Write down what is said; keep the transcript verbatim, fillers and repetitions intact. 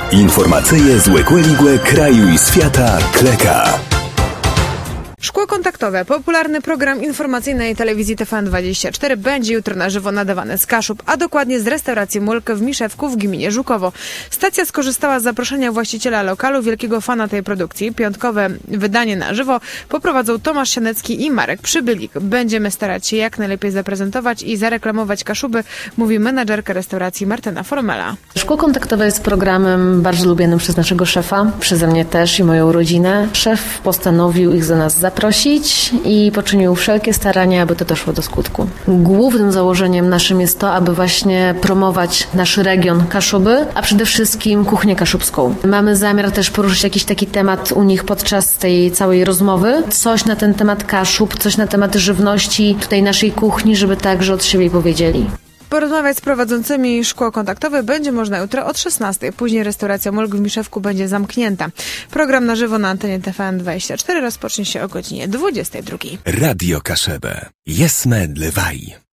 Informacyje z Łekłe kraju i świata Kleka. Szkło kontaktowe, popularny program informacyjnej telewizji T V N dwadzieścia cztery, będzie jutro na żywo nadawany z Kaszub, a dokładnie z restauracji Mulk w Miszewku w gminie Żukowo. Stacja skorzystała z zaproszenia właściciela lokalu, wielkiego fana tej produkcji. Piątkowe wydanie na żywo poprowadzą Tomasz Sianecki i Marek Przybylik. Będziemy starać się jak najlepiej zaprezentować i zareklamować Kaszuby, mówi menadżerka restauracji Martyna Formela. Szkło kontaktowe jest programem bardzo lubianym przez naszego szefa, przeze mnie też i moją rodzinę. Szef postanowił ich za nas zaprosić. zaprosić i poczynił wszelkie starania, aby to doszło do skutku. Głównym założeniem naszym jest to, aby właśnie promować nasz region Kaszuby, a przede wszystkim kuchnię kaszubską. Mamy zamiar też poruszyć jakiś taki temat u nich podczas tej całej rozmowy. Coś na ten temat Kaszub, coś na temat żywności, tutaj naszej kuchni, żeby także od siebie powiedzieli. Porozmawiać z prowadzącymi szkło kontaktowe będzie można jutro od szesnastej. Później restauracja Mulk w Miszewku będzie zamknięta. Program na żywo na antenie T V N dwadzieścia cztery rozpocznie się o godzinie dwudziestej drugiej. Radio Kaszebę. Jesme dlewaj.